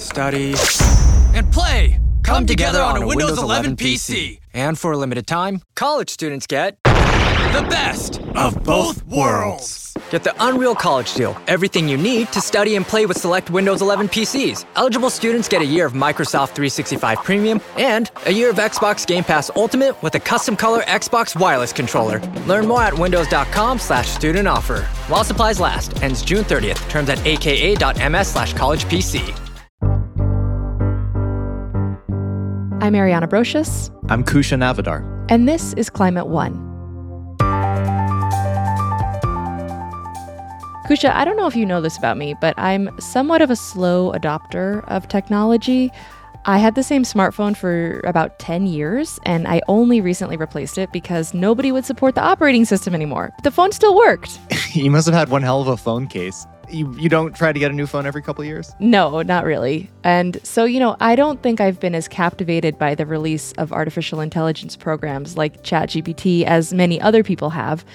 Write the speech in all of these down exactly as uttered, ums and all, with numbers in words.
study, and play come, come together, together on, on a a Windows, Windows eleven eleven P C. And for a limited time, college students get The best of both worlds. Get the Unreal College Deal. Everything you need to study and play with select Windows eleven P Cs. Eligible students get a year of Microsoft three sixty-five Premium and a year of Xbox Game Pass Ultimate with a custom color Xbox wireless controller. Learn more at windows.com slash student offer. While supplies last. Ends June thirtieth. Terms at aka.ms slash college PC. I'm Ariana Brocious. I'm Kusha Navidar. And this is Climate One. Kusha, I don't know if you know this about me, but I'm somewhat of a slow adopter of technology. I had the same smartphone for about ten years, and I only recently replaced it because nobody would support the operating system anymore. But the phone still worked. You must have had one hell of a phone case. You, you don't try to get a new phone every couple of years? No, not really. And so, you know, I don't think I've been as captivated by the release of artificial intelligence programs like ChatGPT as many other people have.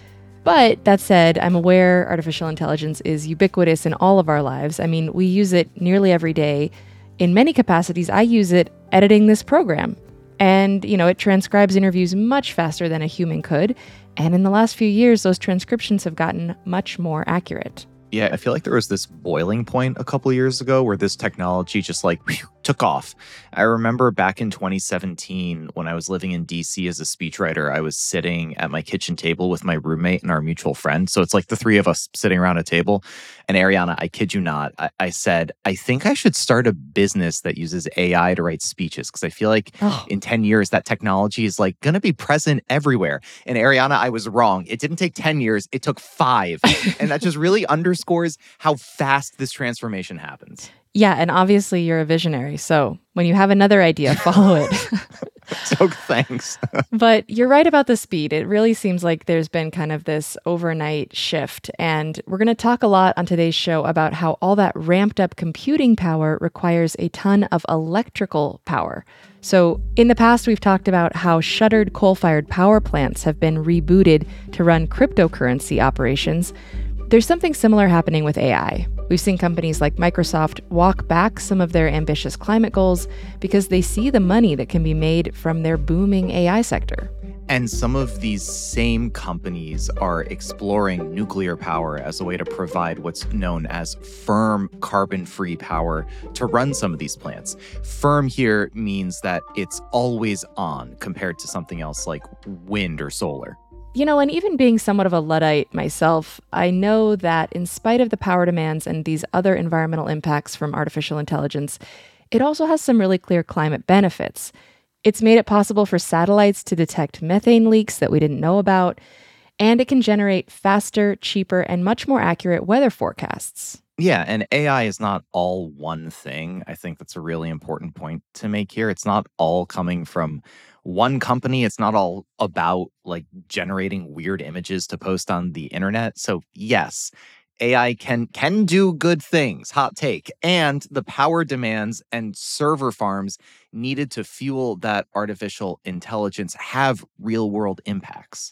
But that said, I'm aware artificial intelligence is ubiquitous in all of our lives. I mean, we use it nearly every day. In many capacities, I use it editing this program. And, you know, it transcribes interviews much faster than a human could. And in the last few years, those transcriptions have gotten much more accurate. Yeah, I feel like there was this boiling point a couple of years ago where this technology just like whew, took off. I remember back in twenty seventeen when I was living in D C as a speechwriter, I was sitting at my kitchen table with my roommate and our mutual friend. So it's like the three of us sitting around a table. And Ariana, I kid you not, I, I said, I think I should start a business that uses A I to write speeches because I feel like oh. in ten years that technology is like going to be present everywhere. And Ariana, I was wrong. It didn't take ten years. It took five. And that just really underscores Underscores how fast this transformation happens. Yeah, and obviously you're a visionary, so when you have another idea, follow it. So thanks. But you're right about the speed. It really seems like there's been kind of this overnight shift, and we're going to talk a lot on today's show about how all that ramped up computing power requires a ton of electrical power. So in the past, we've talked about how shuttered coal-fired power plants have been rebooted to run cryptocurrency operations. There's something similar happening with A I. We've seen companies like Microsoft walk back some of their ambitious climate goals because they see the money that can be made from their booming A I sector. And some of these same companies are exploring nuclear power as a way to provide what's known as firm carbon-free power to run some of these plants. Firm here means that it's always on compared to something else like wind or solar. You know, and even being somewhat of a Luddite myself, I know that in spite of the power demands and these other environmental impacts from artificial intelligence, it also has some really clear climate benefits. It's made it possible for satellites to detect methane leaks that we didn't know about, and it can generate faster, cheaper, and much more accurate weather forecasts. Yeah, and A I is not all one thing. I think that's a really important point to make here. It's not all coming from one company. It's not all about like generating weird images to post on the internet. So yes, A I can can do good things, hot take, and the power demands and server farms needed to fuel that artificial intelligence have real world impacts.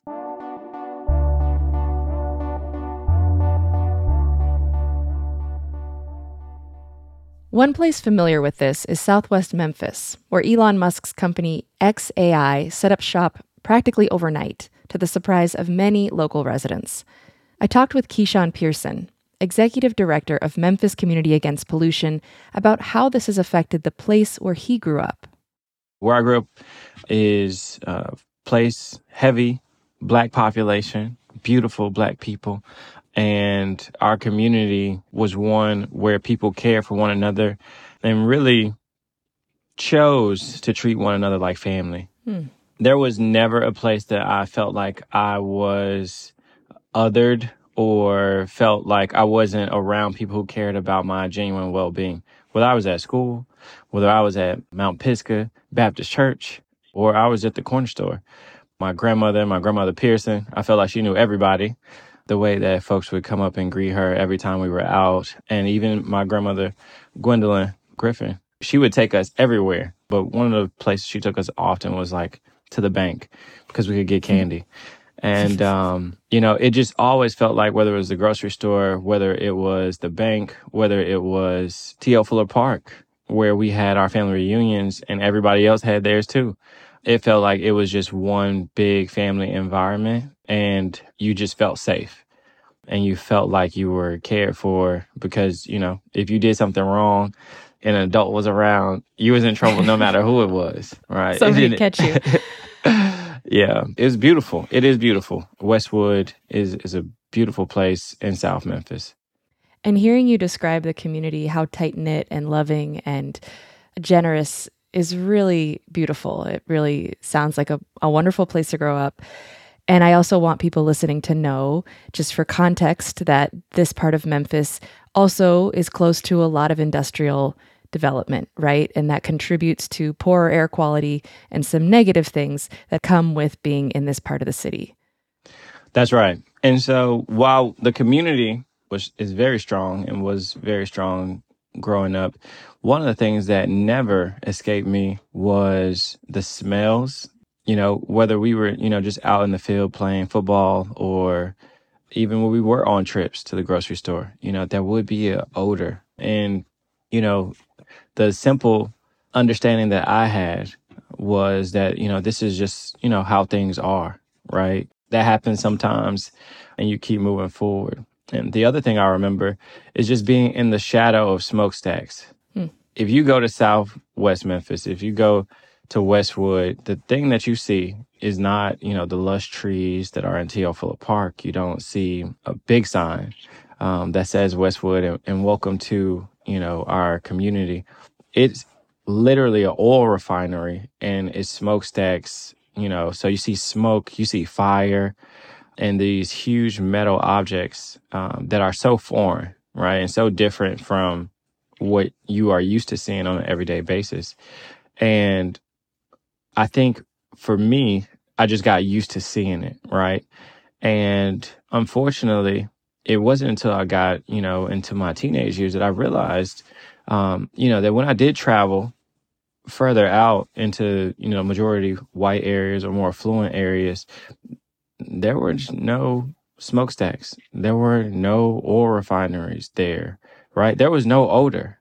One place familiar with this is Southwest Memphis, where Elon Musk's company X A I set up shop practically overnight, to the surprise of many local residents. I talked with Keyshawn Pearson, Executive Director of Memphis Community Against Pollution, about how this has affected the place where he grew up. Where I grew up is a place, heavy Black population, beautiful Black people. And our community was one where people cared for one another and really chose to treat one another like family. Hmm. There was never a place that I felt like I was othered or felt like I wasn't around people who cared about my genuine well-being. Whether I was at school, whether I was at Mount Pisgah Baptist Church, or I was at the corner store. My grandmother, my grandmother Pearson, I felt like she knew everybody. The way that folks would come up and greet her every time we were out. And even my grandmother, Gwendolyn Griffin, she would take us everywhere. But one of the places she took us often was like to the bank because we could get candy. And, um, you know, it just always felt like whether it was the grocery store, whether it was the bank, whether it was T L Fuller Park, where we had our family reunions and everybody else had theirs too. It felt like it was just one big family environment and you just felt safe and you felt like you were cared for because, you know, if you did something wrong and an adult was around, you was in trouble no matter who it was, right? Somebody catch you. Yeah, it's beautiful. It is beautiful. Westwood is, is a beautiful place in South Memphis. And hearing you describe the community, how tight-knit and loving and generous is really beautiful. It really sounds like a, a wonderful place to grow up. And I also want people listening to know, just for context, that this part of Memphis also is close to a lot of industrial development, right? And that contributes to poorer air quality and some negative things that come with being in this part of the city. That's right. And so while the community was is very strong and was very strong growing up, one of the things that never escaped me was the smells. You know, whether we were, you know, just out in the field playing football or even when we were on trips to the grocery store, you know, there would be an odor. And, you know, the simple understanding that I had was that, you know, this is just, you know, how things are, right? That happens sometimes and you keep moving forward. And the other thing I remember is just being in the shadow of smokestacks. Hmm. If you go to Southwest Memphis, if you go to Westwood, the thing that you see is not, you know, the lush trees that are in T L Fuller Park. You don't see a big sign um, that says Westwood and, and welcome to, you know, our community. It's literally an oil refinery and it's smokestacks, you know, so you see smoke, you see fire and these huge metal objects um, that are so foreign, right? And so different from what you are used to seeing on an everyday basis. And I think for me, I just got used to seeing it, right? And unfortunately, it wasn't until I got, you know, into my teenage years that I realized, um, you know, that when I did travel further out into, you know, majority white areas or more affluent areas, there were no smokestacks. There were no oil refineries there, right? There was no odor.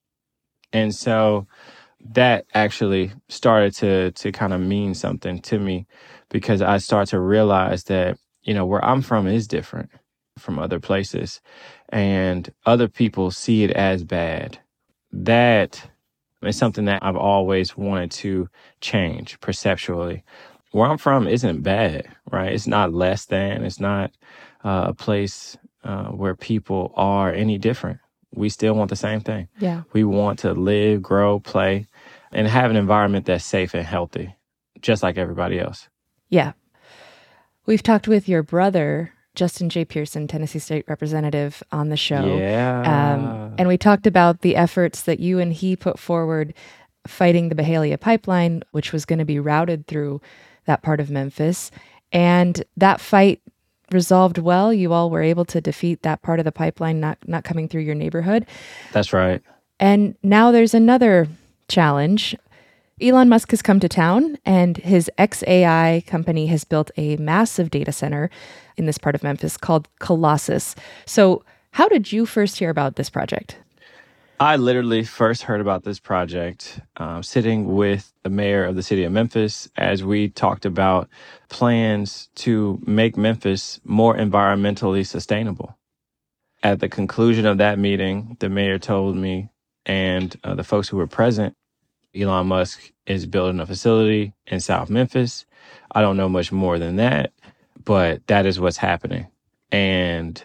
And so that actually started to to kind of mean something to me because I started to realize that, you know, where I'm from is different from other places and other people see it as bad. That is something that I've always wanted to change perceptually. Where I'm from isn't bad, right? It's not less than. It's not uh, a place uh, where people are any different. We still want the same thing. Yeah. We want to live, grow, play, and have an environment that's safe and healthy, just like everybody else. Yeah. We've talked with your brother, Justin J. Pearson, Tennessee State Representative, on the show. Yeah. Um, and we talked about the efforts that you and he put forward fighting the Byhalia pipeline, which was going to be routed through that part of Memphis. And that fight resolved well. You all were able to defeat that part of the pipeline not, not coming through your neighborhood. That's right. And now there's another challenge. Elon Musk has come to town and his X A I company has built a massive data center in this part of Memphis called Colossus. So how did you first hear about this project? I literally first heard about this project um, sitting with the mayor of the city of Memphis as we talked about plans to make Memphis more environmentally sustainable. At the conclusion of that meeting, the mayor told me and uh, the folks who were present, Elon Musk is building a facility in South Memphis. I don't know much more than that, but that is what's happening. And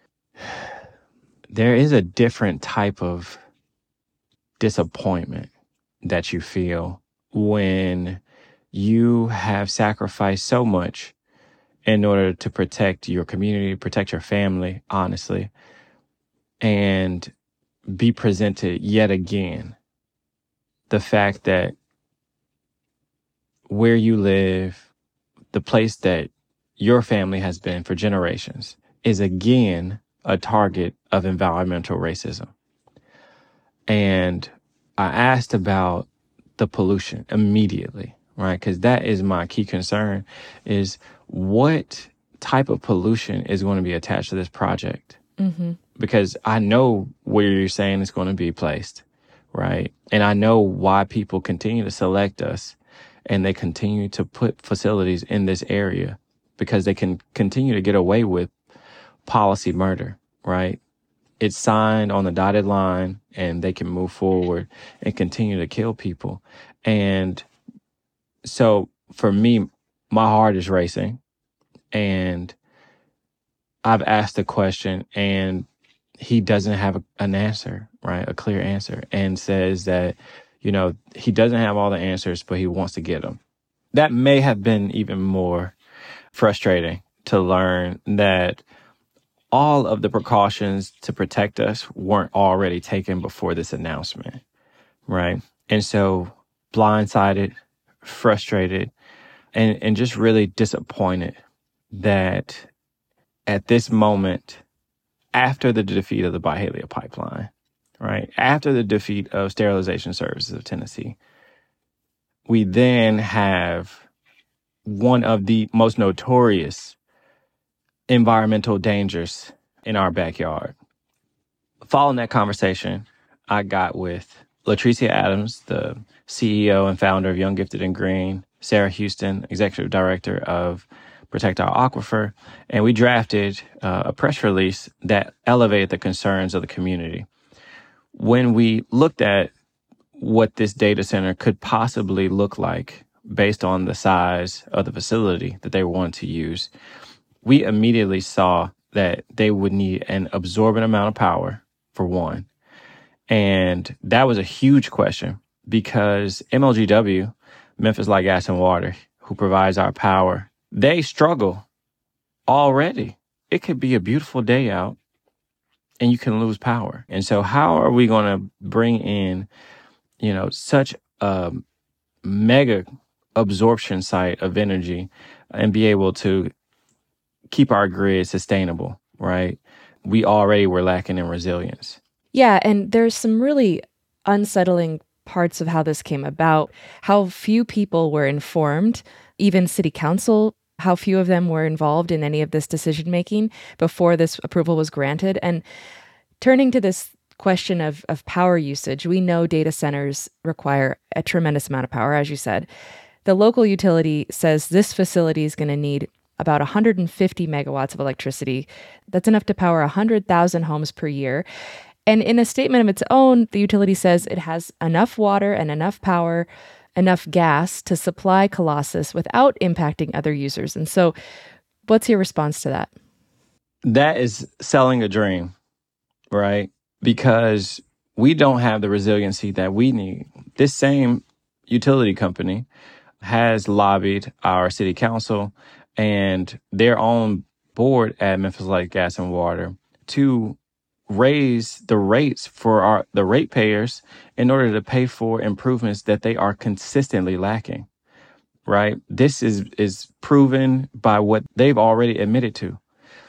there is a different type of disappointment that you feel when you have sacrificed so much in order to protect your community, protect your family, honestly, and be presented yet again the fact that where you live, the place that your family has been for generations, is again a target of environmental racism. And I asked about the pollution immediately, right? Because that is my key concern, is what type of pollution is going to be attached to this project. Mm-hmm. Because I know where you're saying it's going to be placed, right? And I know why people continue to select us and they continue to put facilities in this area, because they can continue to get away with policy murder, right? It's signed on the dotted line and they can move forward and continue to kill people. And so for me, my heart is racing, and I've asked the question and he doesn't have a, an answer, right? A clear answer, and says that, you know, he doesn't have all the answers, but he wants to get them. That may have been even more frustrating to learn that all of the precautions to protect us weren't already taken before this announcement, right? And so blindsided, frustrated, and, and just really disappointed that at this moment, after the defeat of the Byhalia pipeline, right, after the defeat of Sterilization Services of Tennessee, we then have one of the most notorious environmental dangers in our backyard. Following that conversation, I got with Latricia Adams, the C E O and founder of Young, Gifted, and Green, Sarah Houston, executive director of Protect Our Aquifer, and we drafted uh, a press release that elevated the concerns of the community. When we looked at what this data center could possibly look like based on the size of the facility that they wanted to use, we immediately saw that they would need an absorbent amount of power, for one. And that was a huge question, because M L G W, Memphis Light, Gas, and Water, who provides our power, they struggle already. It could be a beautiful day out and you can lose power. And so how are we going to bring in, you know, such a mega absorption site of energy and be able to keep our grid sustainable, right? We already were lacking in resilience. Yeah, and there's some really unsettling parts of how this came about, how few people were informed, even city council, how few of them were involved in any of this decision-making before this approval was granted. And turning to this question of, of power usage, we know data centers require a tremendous amount of power, as you said. The local utility says this facility is going to need about one hundred fifty megawatts of electricity. That's enough to power one hundred thousand homes per year. And in a statement of its own, the utility says it has enough water and enough power, enough gas to supply Colossus without impacting other users. And so what's your response to that? That is selling a dream, right? Because we don't have the resiliency that we need. This same utility company has lobbied our city council and their own board at Memphis Light, Gas, and Water to raise the rates for our the ratepayers in order to pay for improvements that they are consistently lacking, right? This is is proven by what they've already admitted to.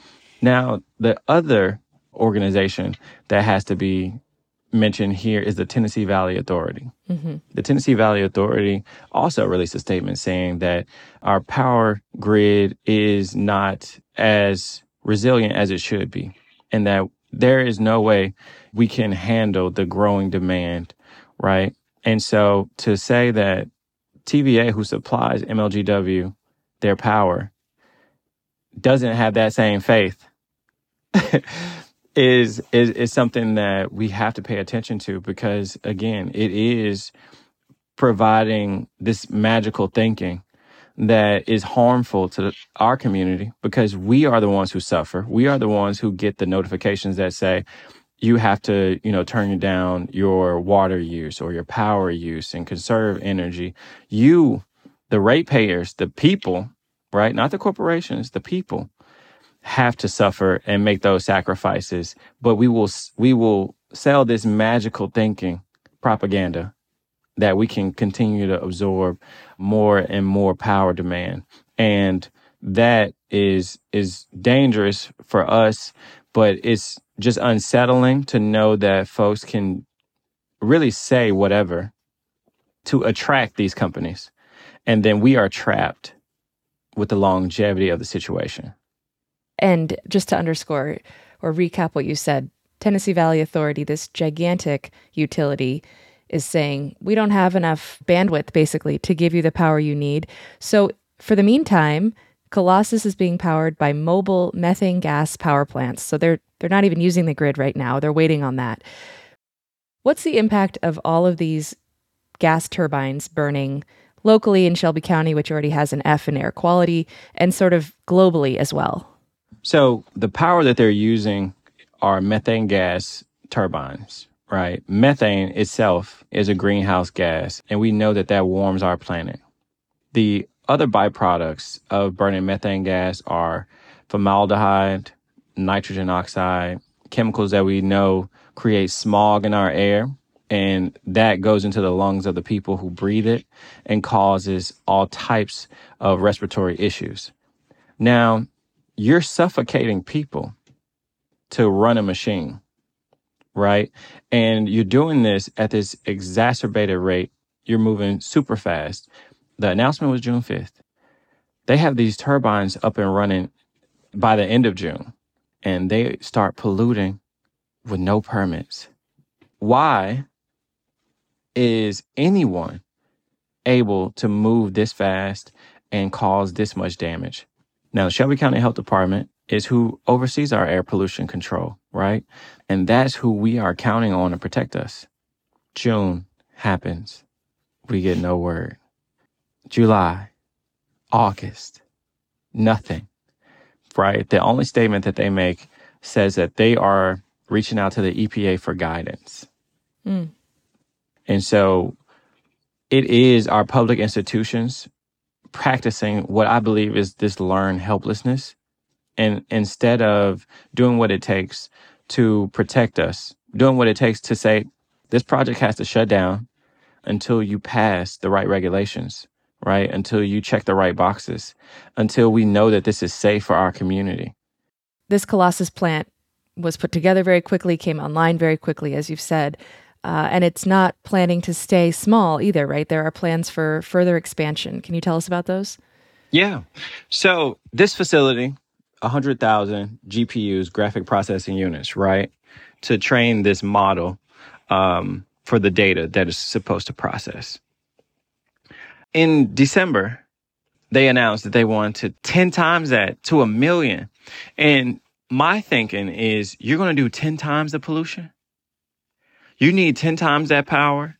Now, the other organization that has to be mentioned here is the Tennessee Valley Authority. Mm-hmm. The Tennessee Valley Authority also released a statement saying that our power grid is not as resilient as it should be, and that there is no way we can handle the growing demand, right? And so to say that T V A, who supplies M L G W their power, doesn't have that same faith is, is is something that we have to pay attention to, because, again, it is providing this magical thinking that is harmful to our community, because we are the ones who suffer. We are the ones who get the notifications that say you have to, you know, turn down your water use or your power use and conserve energy. You, the ratepayers, the people, right? Not the corporations, the people have to suffer and make those sacrifices. But we will we will sell this magical thinking propaganda that we can continue to absorb more and more power demand. And that is is dangerous for us, but it's just unsettling to know that folks can really say whatever to attract these companies. And then we are trapped with the longevity of the situation. And just to underscore or recap what you said, Tennessee Valley Authority, this gigantic utility, is saying, we don't have enough bandwidth, basically, to give you the power you need. So for the meantime, Colossus is being powered by mobile methane gas power plants. So they're they're not even using the grid right now. They're waiting on that. What's the impact of all of these gas turbines burning locally in Shelby County, which already has an F in air quality, and sort of globally as well? So the power that they're using are methane gas turbines, right? Methane itself is a greenhouse gas, and we know that that warms our planet. The other byproducts of burning methane gas are formaldehyde, nitrogen oxide, chemicals that we know create smog in our air, and that goes into the lungs of the people who breathe it and causes all types of respiratory issues. Now, you're suffocating people to run a machine, right? And you're doing this at this exacerbated rate. You're moving super fast. The announcement was June fifth. They have these turbines up and running by the end of June, and they start polluting with no permits. Why is anyone able to move this fast and cause this much damage? Now, the Shelby County Health Department is who oversees our air pollution control, right? And that's who we are counting on to protect us. June happens. We get no word. July, August, nothing, right? The only statement that they make says that they are reaching out to the E P A for guidance. Mm. And so it is our public institutions practicing what I believe is this learned helplessness. And instead of doing what it takes to protect us, doing what it takes to say, this project has to shut down until you pass the right regulations, right? Until you check the right boxes, until we know that this is safe for our community. This Colossus plant was put together very quickly, came online very quickly, as you've said. Uh, and it's not planning to stay small either, right? There are plans for further expansion. Can you tell us about those? Yeah. So this facility, one hundred thousand G P Us, graphic processing units, right? To train this model um, for the data that is supposed to process. In December, they announced that they wanted ten times that to a million. And my thinking is, you're going to do ten times the pollution? You need ten times that power?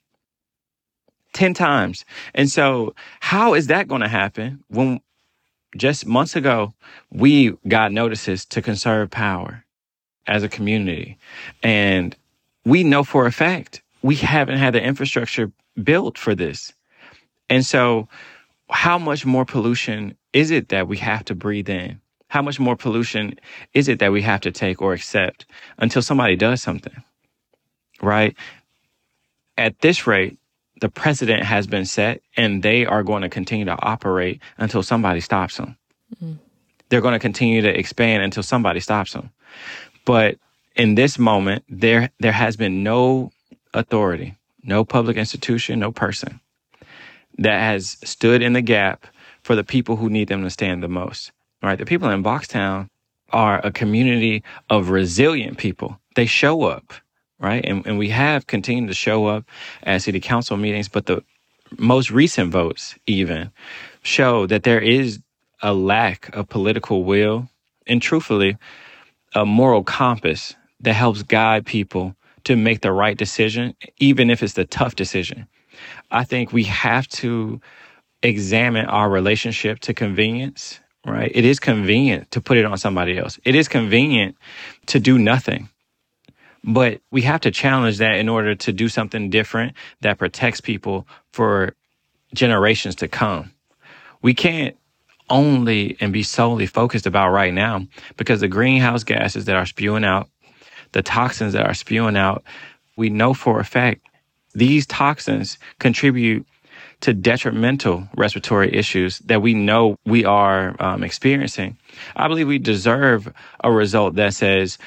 ten times. And so how is that going to happen when just months ago, we got notices to conserve power as a community? And we know for a fact we haven't had the infrastructure built for this. And so how much more pollution is it that we have to breathe in? How much more pollution is it that we have to take or accept until somebody does something? Right? At this rate, the precedent has been set, and they are going to continue to operate until somebody stops them. Mm-hmm. They're going to continue to expand until somebody stops them. But in this moment, there there has been no authority, no public institution, no person that has stood in the gap for the people who need them to stand the most. Right? The people in Boxtown are a community of resilient people. They show up. Right. And, and we have continued to show up at city council meetings, but the most recent votes even show that there is a lack of political will and, truthfully, a moral compass that helps guide people to make the right decision, even if it's the tough decision. I think we have to examine our relationship to convenience. Right. It is convenient to put it on somebody else. It is convenient to do nothing. But we have to challenge that in order to do something different that protects people for generations to come. We can't only and be solely focused about right now, because the greenhouse gases that are spewing out, the toxins that are spewing out, we know for a fact these toxins contribute to detrimental respiratory issues that we know we are um, experiencing. I believe we deserve a result that says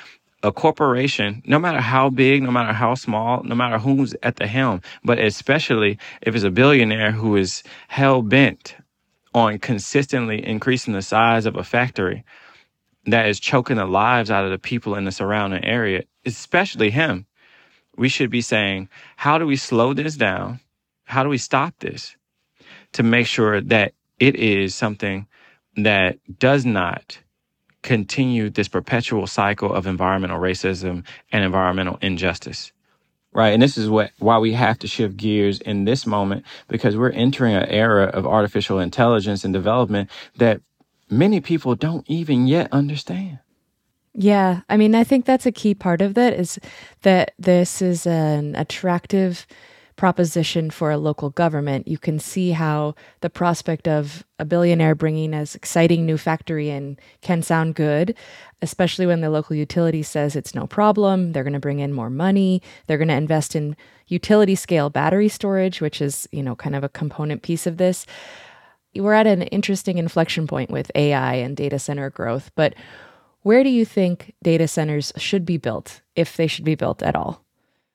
a corporation, no matter how big, no matter how small, no matter who's at the helm, but especially if it's a billionaire who is hell-bent on consistently increasing the size of a factory that is choking the lives out of the people in the surrounding area, especially him, we should be saying, how do we slow this down? How do we stop this to make sure that it is something that does not continue this perpetual cycle of environmental racism and environmental injustice, right? And this is what why we have to shift gears in this moment, because we're entering an era of artificial intelligence and development that many people don't even yet understand. Yeah, I mean, I think that's a key part of that, is that this is an attractive proposition for a local government. You can see how the prospect of a billionaire bringing as exciting new factory in can sound good, especially when the local utility says it's no problem. They're going to bring in more money. They're going to invest in utility scale battery storage, which is, you know, kind of a component piece of this. We're at an interesting inflection point with A I and data center growth, but where do you think data centers should be built, if they should be built at all?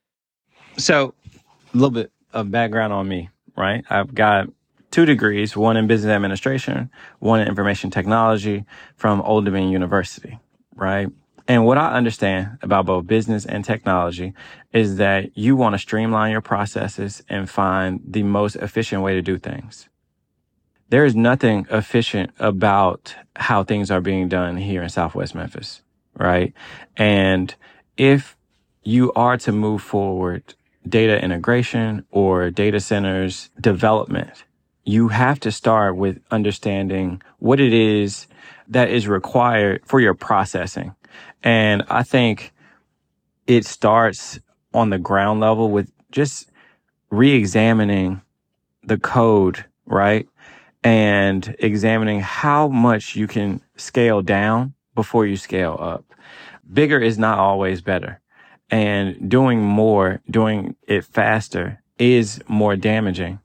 So, a little bit of background on me, right? I've got two degrees, one in business administration, one in information technology from Old Dominion University, right? And what I understand about both business and technology is that you want to streamline your processes and find the most efficient way to do things. There is nothing efficient about how things are being done here in Southwest Memphis, right? And if you are to move forward data integration or data centers development, you have to start with understanding what it is that is required for your processing. And I think it starts on the ground level with just re-examining the code, right? And examining how much you can scale down before you scale up. Bigger is not always better. And doing more, doing it faster is more damaging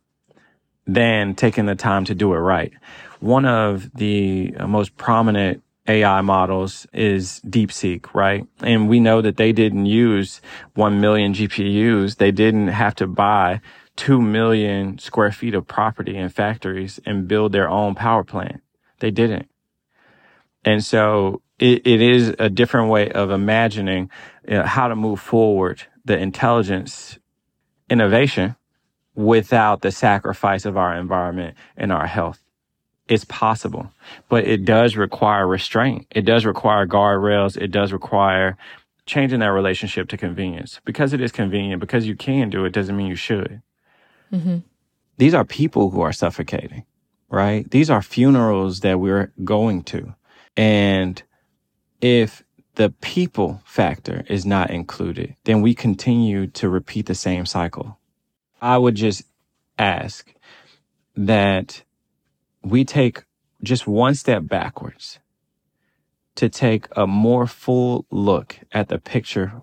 than taking the time to do it right. One of the most prominent A I models is DeepSeek, right? And we know that they didn't use one million G P Us. They didn't have to buy two million square feet of property and factories and build their own power plant. They didn't. And so it, it is a different way of imagining, you know, how to move forward the intelligence innovation without the sacrifice of our environment and our health. It's possible, but it does require restraint. It does require guardrails. It does require changing that relationship to convenience. Because it is convenient, because you can do it, doesn't mean you should. Mm-hmm. These are people who are suffocating, right? These are funerals that we're going to. And if the people factor is not included, then we continue to repeat the same cycle. I would just ask that we take just one step backwards to take a more full look at the picture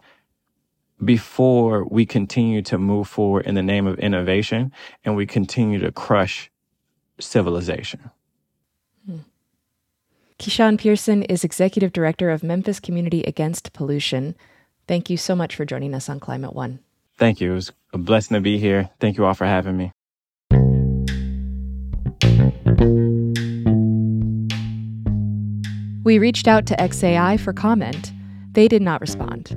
before we continue to move forward in the name of innovation and we continue to crush civilization. Hmm. Keyshawn Pearson is Executive Director of Memphis Community Against Pollution. Thank you so much for joining us on Climate One. Thank you. It was a blessing to be here. Thank you all for having me. We reached out to X A I for comment. They did not respond.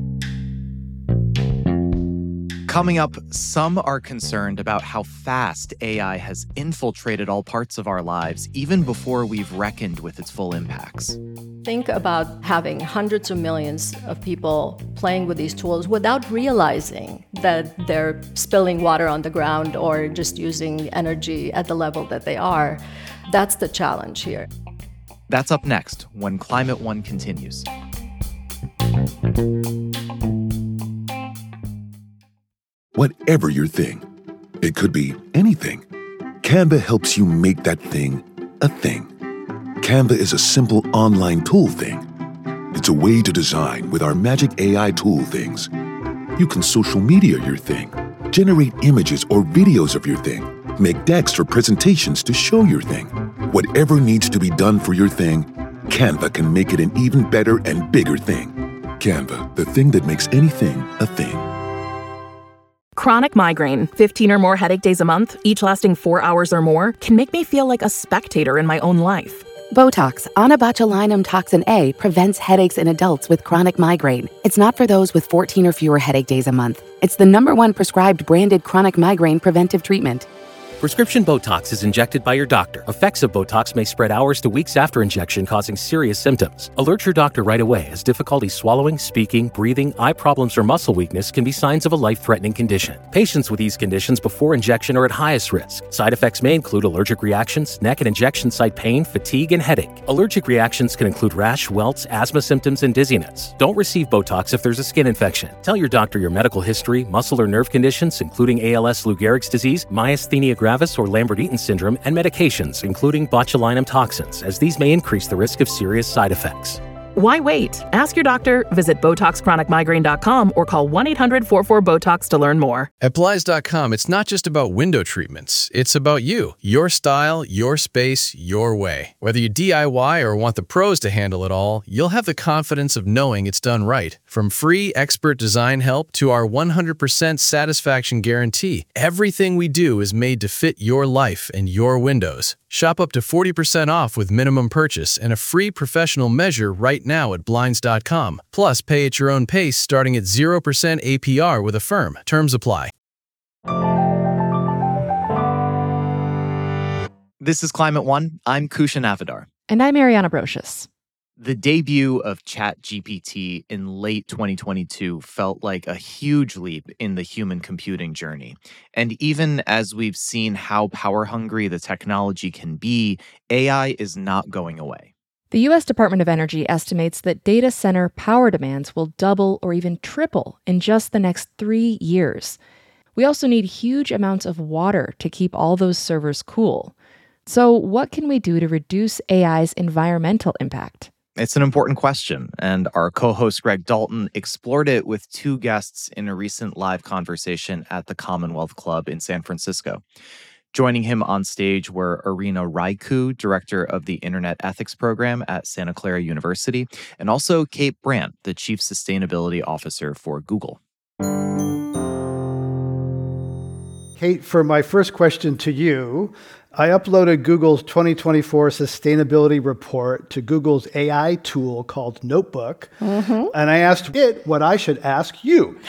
Coming up, some are concerned about how fast A I has infiltrated all parts of our lives, even before we've reckoned with its full impacts. Think about having hundreds of millions of people playing with these tools without realizing that they're spilling water on the ground or just using energy at the level that they are. That's the challenge here. That's up next when Climate One continues. Whatever your thing, it could be anything. Canva helps you make that thing a thing. Canva is a simple online tool thing. It's a way to design with our magic A I tool things. You can social media your thing, generate images or videos of your thing, make decks for presentations to show your thing. Whatever needs to be done for your thing, Canva can make it an even better and bigger thing. Canva, the thing that makes anything a thing. Chronic migraine, fifteen or more headache days a month, each lasting four hours or more, can make me feel like a spectator in my own life. Botox, onabotulinum toxin A, prevents headaches in adults with chronic migraine. It's not for those with fourteen or fewer headache days a month. It's the number one prescribed branded chronic migraine preventive treatment. Prescription Botox is injected by your doctor. Effects of Botox may spread hours to weeks after injection, causing serious symptoms. Alert your doctor right away, as difficulty swallowing, speaking, breathing, eye problems, or muscle weakness can be signs of a life-threatening condition. Patients with these conditions before injection are at highest risk. Side effects may include allergic reactions, neck and injection site pain, fatigue, and headache. Allergic reactions can include rash, welts, asthma symptoms, and dizziness. Don't receive Botox if there's a skin infection. Tell your doctor your medical history, muscle or nerve conditions, including A L S, Lou Gehrig's disease, myasthenia gravis, or Lambert-Eaton syndrome, and medications, including botulinum toxins, as these may increase the risk of serious side effects. Why wait? Ask your doctor, visit Botox Chronic Migraine dot com, or call one eight hundred four four BOTOX to learn more. At Blinds dot com, it's not just about window treatments. It's about you, your style, your space, your way. Whether you D I Y or want the pros to handle it all, you'll have the confidence of knowing it's done right. From free expert design help to our one hundred percent satisfaction guarantee, everything we do is made to fit your life and your windows. Shop up to forty percent off with minimum purchase and a free professional measure right now at Blinds dot com. Plus, pay at your own pace starting at zero percent A P R with Affirm. Terms apply. This is Climate One. I'm Kushan Avidar. And I'm Ariana Brocious. The debut of ChatGPT in late twenty twenty-two felt like a huge leap in the human computing journey. And even as we've seen how power-hungry the technology can be, A I is not going away. The U S Department of Energy estimates that data center power demands will double or even triple in just the next three years. We also need huge amounts of water to keep all those servers cool. So what can we do to reduce A I's environmental impact? It's an important question, and our co-host Greg Dalton explored it with two guests in a recent live conversation at the Commonwealth Club in San Francisco. Joining him on stage were Irina Raicu, director of the Internet Ethics Program at Santa Clara University, and also Kate Brandt, the chief sustainability officer for Google. Kate, for my first question to you, I uploaded Google's twenty twenty-four sustainability report to Google's A I tool called Notebook, mm-hmm. and I asked it what I should ask you.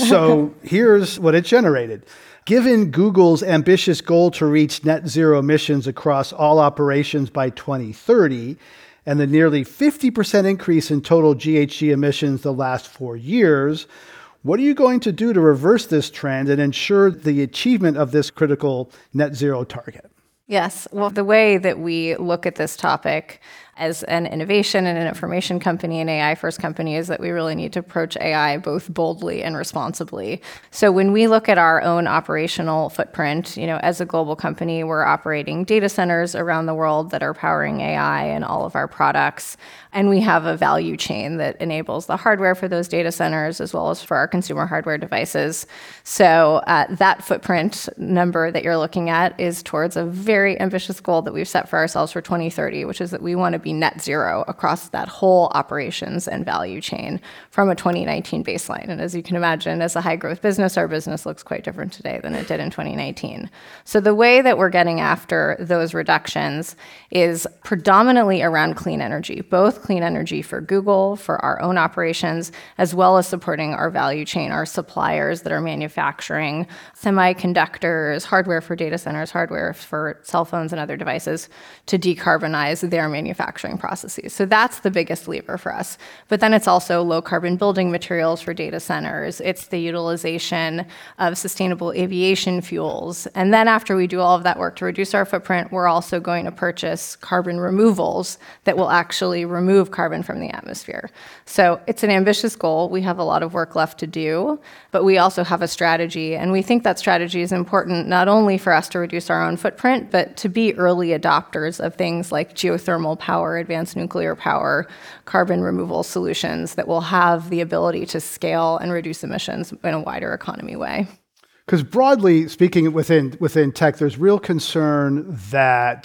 So here's what it generated. Given Google's ambitious goal to reach net zero emissions across all operations by twenty thirty, and the nearly fifty percent increase in total G H G emissions the last four years, what are you going to do to reverse this trend and ensure the achievement of this critical net zero target? Yes. Well, the way that we look at this topic as an innovation and an information company, an A I-first company, is that we really need to approach A I both boldly and responsibly. So when we look at our own operational footprint, you know, as a global company, we're operating data centers around the world that are powering A I and all of our products. And we have a value chain that enables the hardware for those data centers as well as for our consumer hardware devices. So uh, that footprint number that you're looking at is towards a very ambitious goal that we've set for ourselves for twenty thirty, which is that we want to be net zero across that whole operations and value chain from a twenty nineteen baseline. And as you can imagine, as a high growth business, our business looks quite different today than it did in twenty nineteen. So the way that we're getting after those reductions is predominantly around clean energy, both clean energy for Google, for our own operations, as well as supporting our value chain, our suppliers that are manufacturing semiconductors, hardware for data centers, hardware for cell phones and other devices to decarbonize their manufacturing processes. So that's the biggest lever for us. But then it's also low carbon building materials for data centers. It's the utilization of sustainable aviation fuels. And then after we do all of that work to reduce our footprint, we're also going to purchase carbon removals that will actually remove carbon from the atmosphere. So it's an ambitious goal. We have a lot of work left to do, but we also have a strategy. And we think that strategy is important not only for us to reduce our own footprint, but to be early adopters of things like geothermal power, advanced nuclear power, carbon removal solutions that will have the ability to scale and reduce emissions in a wider economy way. Because broadly speaking, within within tech, there's real concern that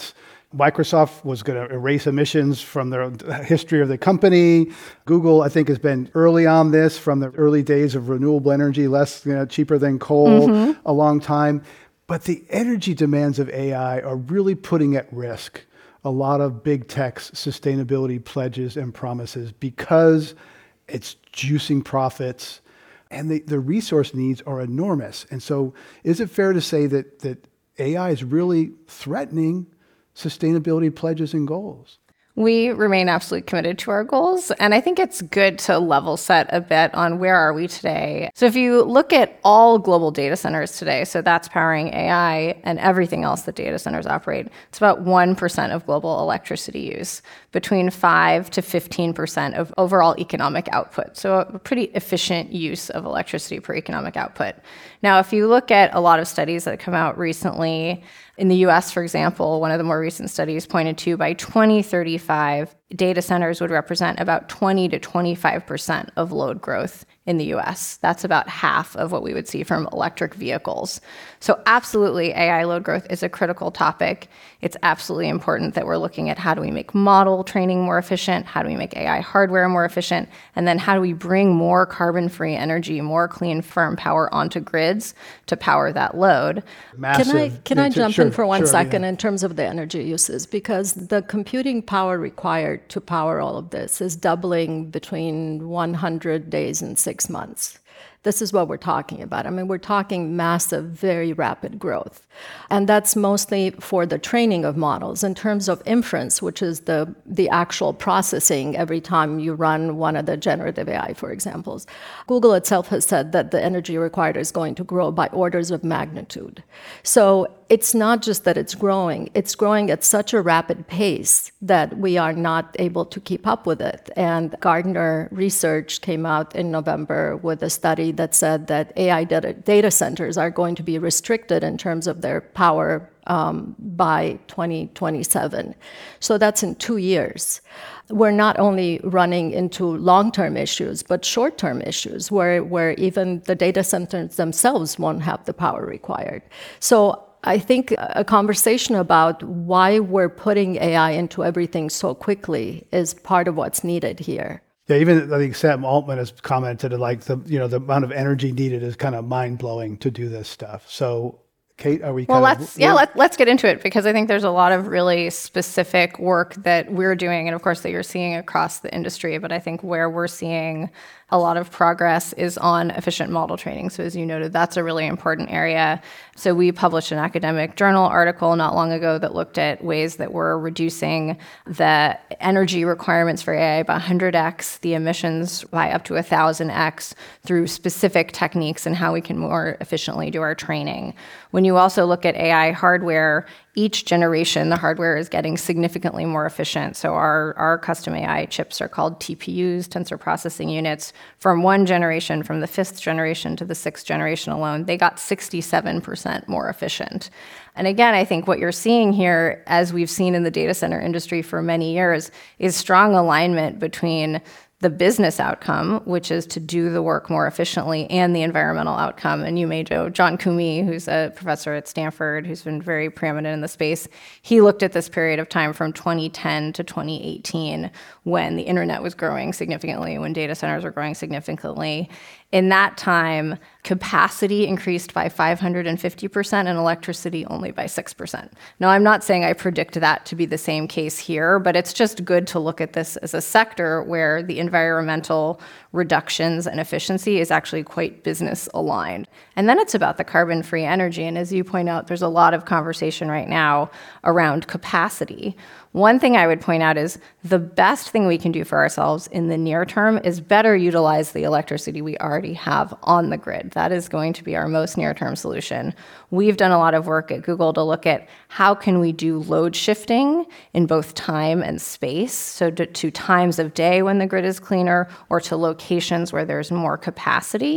Microsoft was going to erase emissions from the history of the company. Google, I think, has been early on this from the early days of renewable energy, less you know, cheaper than coal, mm-hmm. a long time. But the energy demands of A I are really putting at risk a lot of big tech's sustainability pledges and promises because it's juicing profits and the, the resource needs are enormous. And so is it fair to say that, that A I is really threatening sustainability pledges and goals? We remain absolutely committed to our goals. And I think it's good to level set a bit on where are we today. So if you look at all global data centers today, so that's powering A I and everything else that data centers operate, it's about one percent of global electricity use, between five to fifteen percent of overall economic output. So a pretty efficient use of electricity per economic output. Now, if you look at a lot of studies that have come out recently, in the U S, for example, one of the more recent studies pointed to by twenty thirty-five, data centers would represent about twenty to twenty-five percent of load growth in the U S. That's about half of what we would see from electric vehicles. So absolutely, A I load growth is a critical topic. It's absolutely important that we're looking at how do we make model training more efficient, how do we make A I hardware more efficient, and then how do we bring more carbon-free energy, more clean, firm power onto grids to power that load. Massive. Can I, can I jump sure, in for one sure, second yeah. in terms of the energy uses? Because the computing power required to power all of this is doubling between one hundred days and six months. This is what we're talking about. I mean, we're talking massive, very rapid growth. And that's mostly for the training of models. In terms of inference, which is the, the actual processing every time you run one of the generative A I, for example, Google itself has said that the energy required is going to grow by orders of magnitude. So it's not just that it's growing, it's growing at such a rapid pace that we are not able to keep up with it. And Gartner Research came out in November with a study that said that A I data, data centers are going to be restricted in terms of their power um, by twenty twenty-seven. So that's in two years. We're not only running into long-term issues, but short-term issues where, where even the data centers themselves won't have the power required. So I think a conversation about why we're putting A I into everything so quickly is part of what's needed here. Yeah, even I think Sam Altman has commented like the you know the amount of energy needed is kind of mind blowing to do this stuff. So, Kate, are we? Well, kind let's of, yeah, let, let's get into it because I think there's a lot of really specific work that we're doing, and of course that you're seeing across the industry. But I think where we're seeing a lot of progress is on efficient model training. So as you noted, that's a really important area. So we published an academic journal article not long ago that looked at ways that we're reducing the energy requirements for A I by one hundred x, the emissions by up to one thousand x through specific techniques and how we can more efficiently do our training. When you also look at A I hardware, each generation, the hardware is getting significantly more efficient. So our, our custom A I chips are called T P Us, tensor processing units. From one generation, from the fifth generation to the sixth generation alone, they got sixty-seven percent more efficient. And again, I think what you're seeing here, as we've seen in the data center industry for many years, is strong alignment between the business outcome, which is to do the work more efficiently, and the environmental outcome. And you may know John Koomey, who's a professor at Stanford, who's been very preeminent in the space. He looked at this period of time from twenty ten to twenty eighteen, when the internet was growing significantly, when data centers were growing significantly. In that time, capacity increased by five hundred fifty percent and electricity only by six percent. Now, I'm not saying I predict that to be the same case here, but it's just good to look at this as a sector where the environmental reductions and efficiency is actually quite business aligned. And then it's about the carbon-free energy. And as you point out, there's a lot of conversation right now around capacity. One thing I would point out is the best thing we can do for ourselves in the near term is better utilize the electricity we already have on the grid. That is going to be our most near-term solution. We've done a lot of work at Google to look at how can we do load shifting in both time and space, so to, to times of day when the grid is cleaner or to locations where there's more capacity.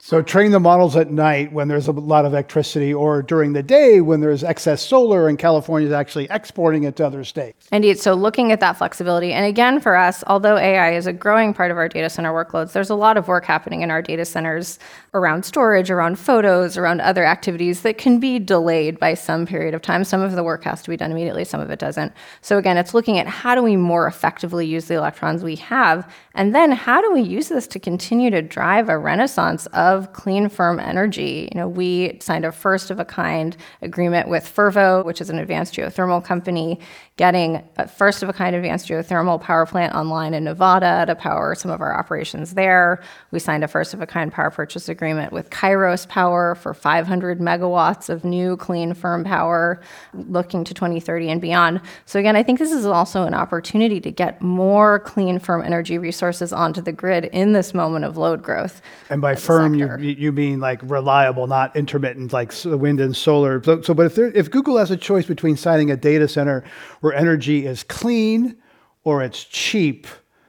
So train the models at night when there's a lot of electricity, or during the day when there's excess solar and California is actually exporting it to other states. Indeed. So looking at that flexibility. And again, for us, although A I is a growing part of our data center workloads, there's a lot of work happening in our data centers around storage, around photos, around other activities that can be delayed by some period of time. Some of the work has to be done immediately, some of it doesn't. So again, it's looking at how do we more effectively use the electrons we have, and then how do we use this to continue to drive a renaissance of Of clean, firm energy. You know, we signed a first-of-a-kind agreement with Fervo, which is an advanced geothermal company, getting a first-of-a-kind advanced geothermal power plant online in Nevada to power some of our operations there. We signed a first-of-a-kind power purchase agreement with Kairos Power for five hundred megawatts of new, clean, firm power, looking to twenty thirty and beyond. So again, I think this is also an opportunity to get more clean, firm energy resources onto the grid in this moment of load growth. And by firm, you you mean like reliable, not intermittent, like wind and solar. So, so but if there, if Google has a choice between signing a data center where energy is clean or it's cheap,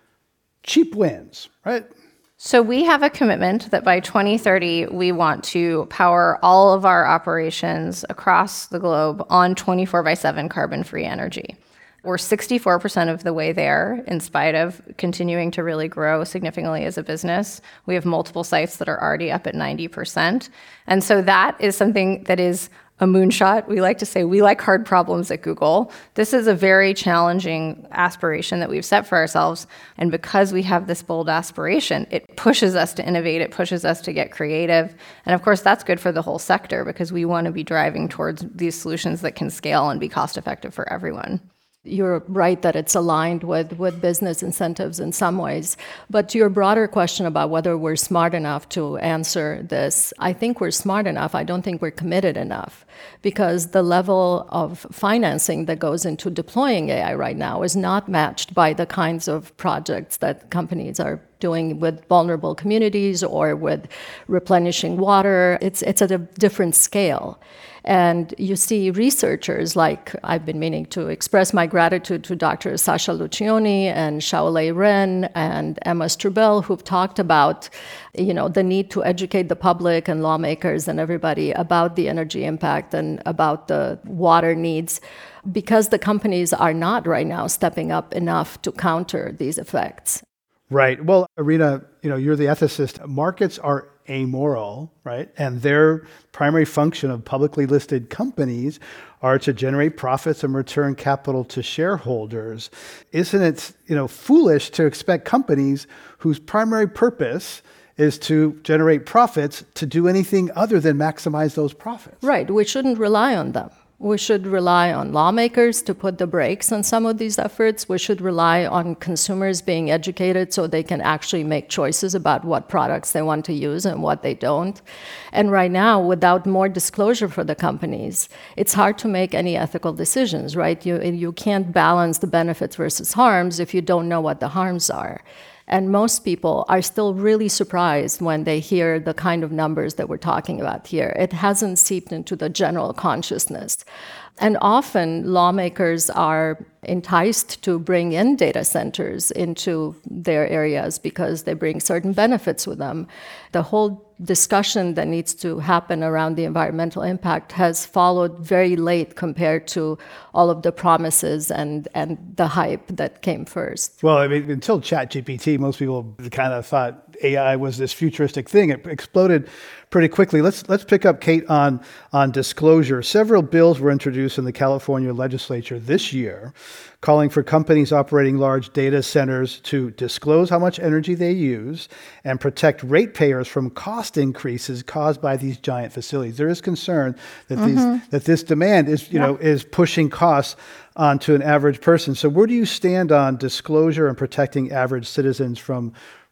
cheap wins, right? So we have a commitment that by twenty thirty, we want to power all of our operations across the globe on twenty-four by seven carbon-free energy. We're sixty-four percent of the way there, in spite of continuing to really grow significantly as a business. We have multiple sites that are already up at ninety percent. And so that is something that is a moonshot. We like to say we like hard problems at Google. This is a very challenging aspiration that we've set for ourselves. And because we have this bold aspiration, it pushes us to innovate, it pushes us to get creative. And of course, that's good for the whole sector because we want to be driving towards these solutions that can scale and be cost effective for everyone. You're right that it's aligned with, with business incentives in some ways. But to your broader question about whether we're smart enough to answer this, I think we're smart enough. I don't think we're committed enough because the level of financing that goes into deploying A I right now is not matched by the kinds of projects that companies are doing with vulnerable communities or with replenishing water. It's, it's at a different scale. And you see researchers like, I've been meaning to express my gratitude to Doctor Sasha Lucioni and Xiaolei Ren and Emma Strubel, who've talked about, you know, the need to educate the public and lawmakers and everybody about the energy impact and about the water needs, because the companies are not right now stepping up enough to counter these effects. Right. Well, Irina, you know, you're the ethicist. Markets are amoral, right? And their primary function of publicly listed companies are to generate profits and return capital to shareholders. Isn't it, you know, foolish to expect companies whose primary purpose is to generate profits to do anything other than maximize those profits? Right. We shouldn't rely on them. We should rely on lawmakers to put the brakes on some of these efforts. We should rely on consumers being educated so they can actually make choices about what products they want to use and what they don't. And right now, without more disclosure for the companies, it's hard to make any ethical decisions, right? You, you can't balance the benefits versus harms if you don't know what the harms are. And most people are still really surprised when they hear the kind of numbers that we're talking about here. It hasn't seeped into the general consciousness. And often lawmakers are enticed to bring in data centers into their areas because they bring certain benefits with them. The whole discussion that needs to happen around the environmental impact has followed very late compared to all of the promises and, and the hype that came first. Well, I mean, until ChatGPT, most people kind of thought A I was this futuristic thing. It exploded pretty quickly. Let's let's pick up, Kate, on, on disclosure. Several bills were introduced in the California legislature this year calling for companies operating large data centers to disclose how much energy they use and protect ratepayers from cost increases caused by these giant facilities. There is concern that mm-hmm. these that this demand is, you yeah. know, is pushing costs onto an average person. So where do you stand on disclosure and protecting average citizens from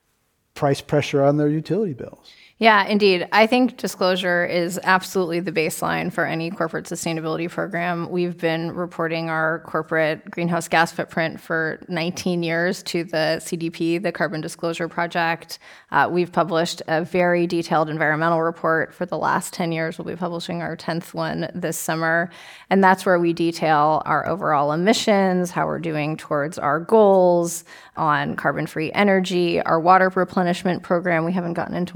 price pressure on their utility bills? Yeah, indeed. I think disclosure is absolutely the baseline for any corporate sustainability program. We've been reporting our corporate greenhouse gas footprint for nineteen years to the C D P, the Carbon Disclosure Project. Uh, we've published a very detailed environmental report for the last ten years. We'll be publishing our tenth one this summer. And that's where we detail our overall emissions, how we're doing towards our goals on carbon-free energy, our water replenishment program. We haven't gotten into water yet.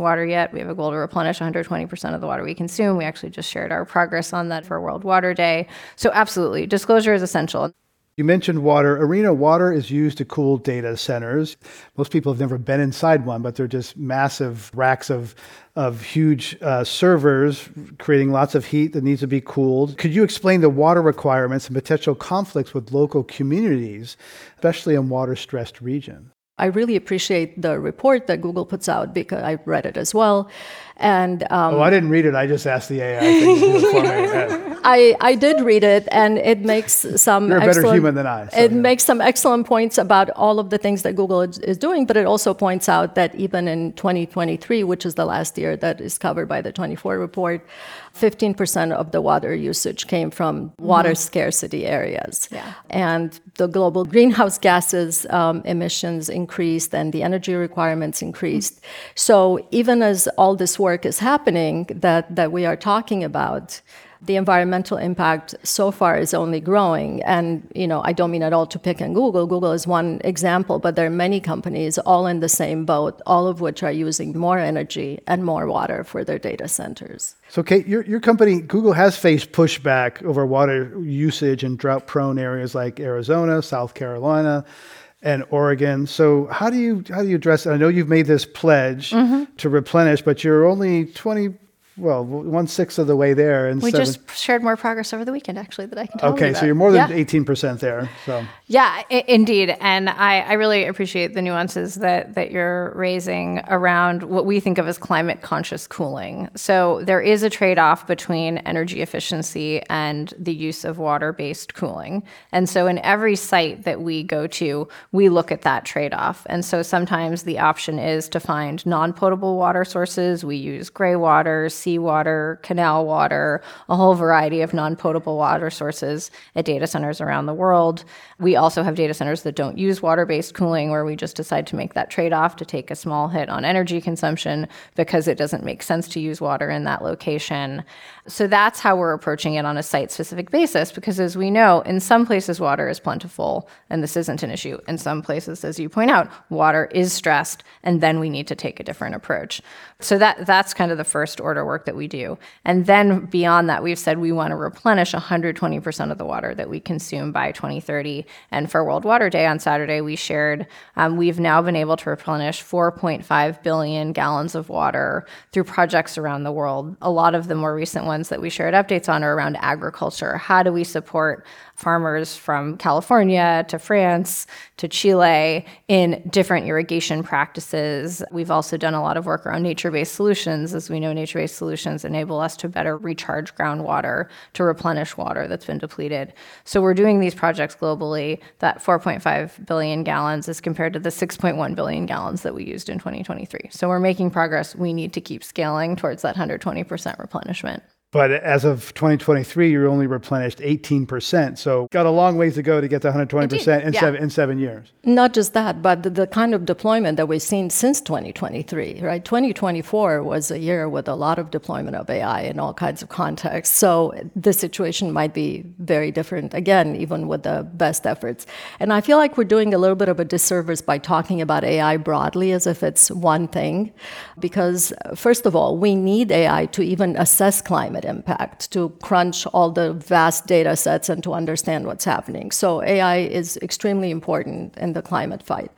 set. We have a goal to replenish one hundred twenty percent of the water we consume. We actually just shared our progress on that for World Water Day. So absolutely, disclosure is essential. You mentioned water. Arena, water is used to cool data centers. Most people have never been inside one, but they're just massive racks of of huge uh, servers creating lots of heat that needs to be cooled. Could you explain the water requirements and potential conflicts with local communities, especially in water-stressed regions? I really appreciate the report that Google puts out because I read it as well. And um, oh, I didn't read it. I just asked the A I thing to do it for me. I, I did read it, and it makes some You're a better excellent, human than I. So, it yeah. makes some excellent points about all of the things that Google is, is doing, but it also points out that even in twenty twenty-three, which is the last year that is covered by the twenty-four report, fifteen percent of the water usage came from water mm-hmm. scarcity areas. Yeah. And the global greenhouse gases um, emissions increased and the energy requirements increased. Mm-hmm. So even as all this work is happening that, that we are talking about, the environmental impact so far is only growing. And, you know, I don't mean at all to pick on Google. Google is one example, but there are many companies all in the same boat, all of which are using more energy and more water for their data centers. So, Kate, your, your company, Google, has faced pushback over water usage in drought-prone areas like Arizona, South Carolina, and Oregon. So how do you how do you address it? I know you've made this pledge mm-hmm. to replenish, but you're only twenty Well, one-sixth of the way there. And we seven... just shared more progress over the weekend, actually, that I can tell okay, you about. So you're more than yeah. eighteen percent there. So Yeah, I- indeed. And I, I really appreciate the nuances that, that you're raising around what we think of as climate-conscious cooling. So there is a trade-off between energy efficiency and the use of water-based cooling. And so in every site that we go to, we look at that trade-off. And so sometimes the option is to find non-potable water sources. We use gray water, seawater, canal water, a whole variety of non-potable water sources at data centers around the world. We also have data centers that don't use water-based cooling, where we just decide to make that trade-off to take a small hit on energy consumption because it doesn't make sense to use water in that location. So that's how we're approaching it on a site-specific basis, because as we know, in some places water is plentiful and this isn't an issue. In some places, as you point out, water is stressed, and then we need to take a different approach. So that that's kind of the first order work that we do. And then beyond that, we've said we want to replenish one hundred twenty percent of the water that we consume by twenty thirty. And for World Water Day on Saturday, we shared um, we've now been able to replenish four point five billion gallons of water through projects around the world. A lot of the more recent ones that we shared updates on are around agriculture. How do we support farmers from California to France to Chile in different irrigation practices? We've also done a lot of work around nature-based solutions. As we know, nature-based solutions enable us to better recharge groundwater, to replenish water that's been depleted. So we're doing these projects globally. That four point five billion gallons is compared to the six point one billion gallons that we used in twenty twenty-three. So we're making progress. We need to keep scaling towards that one hundred twenty percent replenishment. But as of twenty twenty-three, you're only replenished eighteen percent. So got a long ways to go to get to one hundred twenty percent in, yeah. seven, in seven years. Not just that, but the, the kind of deployment that we've seen since twenty twenty-three, right? twenty twenty-four was a year with a lot of deployment of A I in all kinds of contexts. So the situation might be very different, again, even with the best efforts. And I feel like we're doing a little bit of a disservice by talking about A I broadly as if it's one thing. Because, first of all, we need A I to even assess climate impact, to crunch all the vast data sets and to understand what's happening. So A I is extremely important in the climate fight.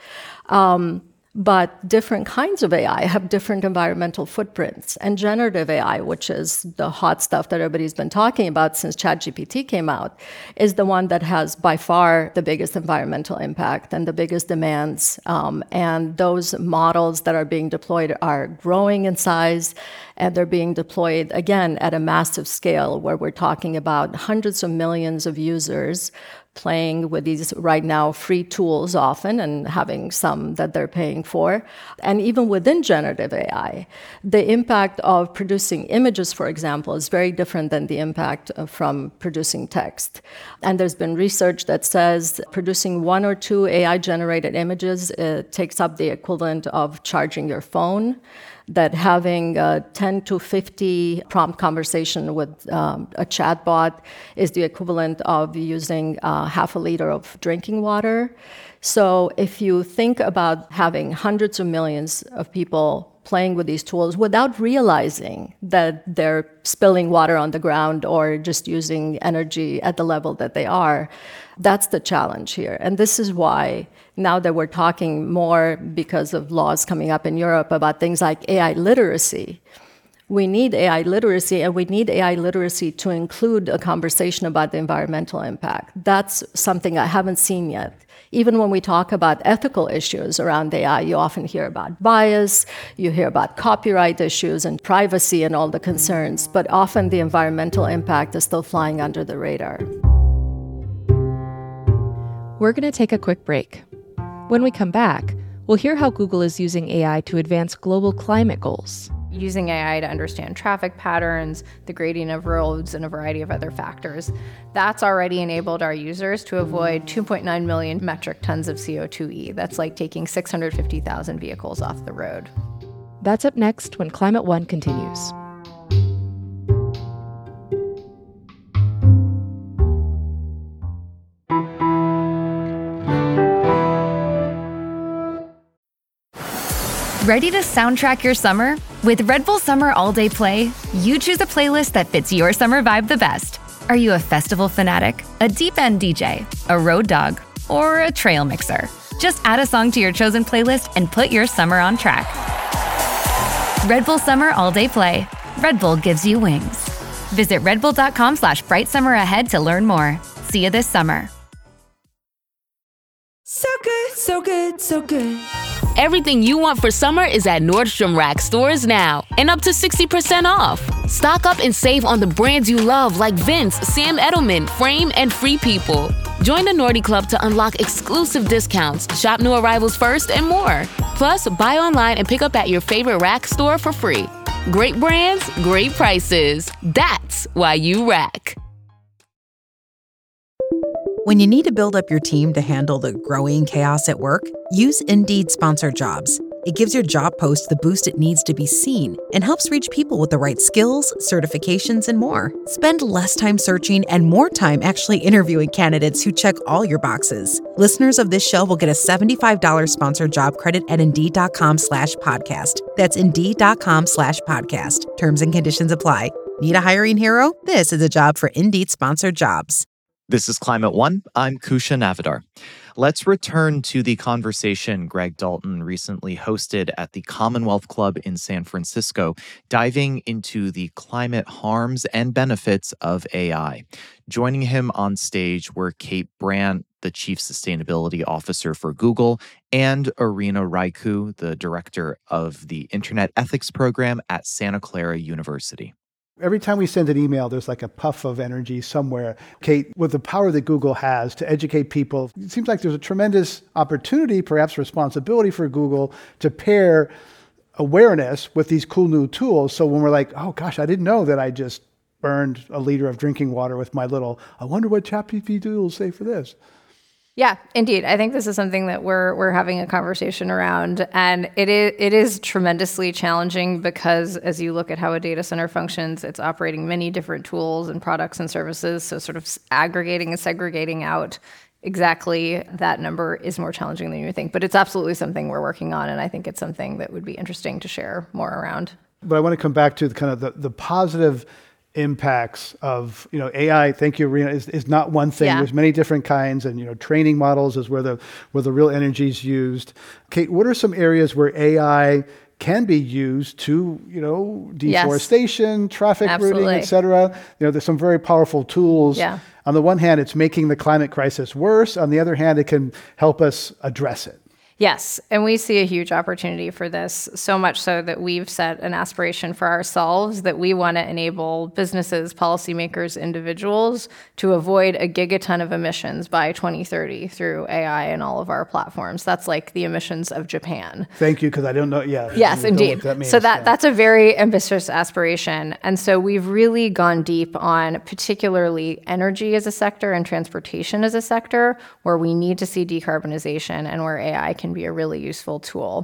Um, but different kinds of A I have different environmental footprints. And generative A I, which is the hot stuff that everybody's been talking about since ChatGPT came out, is the one that has by far the biggest environmental impact and the biggest demands. Um, and those models that are being deployed are growing in size, and they're being deployed, again, at a massive scale, where we're talking about hundreds of millions of users playing with these right now free tools often, and having some that they're paying for. And even within generative A I, the impact of producing images, for example, is very different than the impact from producing text. And there's been research that says producing one or two A I-generated images uh, takes up the equivalent of charging your phone, that having a ten to fifty prompt conversation with um, a chatbot is the equivalent of using uh, half a liter of drinking water. So if you think about having hundreds of millions of people playing with these tools without realizing that they're spilling water on the ground or just using energy at the level that they are. That's the challenge here. And this is why now that we're talking more because of laws coming up in Europe about things like A I literacy, we need A I literacy, and we need A I literacy to include a conversation about the environmental impact. That's something I haven't seen yet. Even when we talk about ethical issues around A I, you often hear about bias, you hear about copyright issues and privacy and all the concerns, but often the environmental impact is still flying under the radar. We're going to take a quick break. When we come back, we'll hear how Google is using A I to advance global climate goals. Using A I to understand traffic patterns, the grading of roads, and a variety of other factors. That's already enabled our users to avoid two point nine million metric tons of C O two E. That's like taking six hundred fifty thousand vehicles off the road. That's up next when Climate One continues. Ready to soundtrack your summer? With Red Bull Summer All Day Play, you choose a playlist that fits your summer vibe the best. Are you a festival fanatic, a deep end D J, a road dog, or a trail mixer? Just add a song to your chosen playlist and put your summer on track. Red Bull Summer All Day Play. Red Bull gives you wings. Visit redbull.com slash bright summer ahead to learn more. See you this summer. So good, so good, so good. Everything you want for summer is at Nordstrom Rack stores now, and up to sixty percent off. Stock up and save on the brands you love like Vince, Sam Edelman, Frame, and Free People. Join the Nordy Club to unlock exclusive discounts, shop new arrivals first, and more. Plus, buy online and pick up at your favorite Rack store for free. Great brands, great prices. That's why you Rack. When you need to build up your team to handle the growing chaos at work, use Indeed Sponsored Jobs. It gives your job post the boost it needs to be seen and helps reach people with the right skills, certifications, and more. Spend less time searching and more time actually interviewing candidates who check all your boxes. Listeners of this show will get a seventy-five dollars sponsored job credit at Indeed.com slash podcast. That's Indeed.com slash podcast. Terms and conditions apply. Need a hiring hero? This is a job for Indeed Sponsored Jobs. This is Climate One. I'm Kusha Navidar. Let's return to the conversation Greg Dalton recently hosted at the Commonwealth Club in San Francisco, diving into the climate harms and benefits of A I. Joining him on stage were Kate Brandt, the Chief Sustainability Officer for Google, and Irina Raicu, the Director of the Internet Ethics Program at Santa Clara University. Every time we send an email, there's like a puff of energy somewhere. Kate, with the power that Google has to educate people, it seems like there's a tremendous opportunity, perhaps responsibility for Google to pair awareness with these cool new tools. So when we're like, oh gosh, I didn't know that I just burned a liter of drinking water with my little, I wonder what ChatGPT will say for this. Yeah, indeed. I think this is something that we're we're having a conversation around, and it is it is tremendously challenging because as you look at how a data center functions, it's operating many different tools and products and services. So sort of aggregating and segregating out exactly that number is more challenging than you think. But it's absolutely something we're working on, and I think it's something that would be interesting to share more around. But I want to come back to the kind of the, the positive impacts of, you know, A I, thank you, Irina, is, is not one thing. Yeah. There's many different kinds, and, you know, training models is where the where the real energy is used. Kate, what are some areas where A I can be used to, you know, deforestation, yes. traffic Absolutely. routing, et cetera? You know, there's some very powerful tools. Yeah. On the one hand, it's making the climate crisis worse. On the other hand, it can help us address it. Yes, and we see a huge opportunity for this, so much so that we've set an aspiration for ourselves that we want to enable businesses, policymakers, individuals to avoid a gigaton of emissions by twenty thirty through A I and all of our platforms. That's like the emissions of Japan. Thank you, because I don't know, yeah. Yes, indeed. That means, so that, yeah. that's a very ambitious aspiration. And so we've really gone deep on particularly energy as a sector and transportation as a sector, where we need to see decarbonization and where A I can be a really useful tool.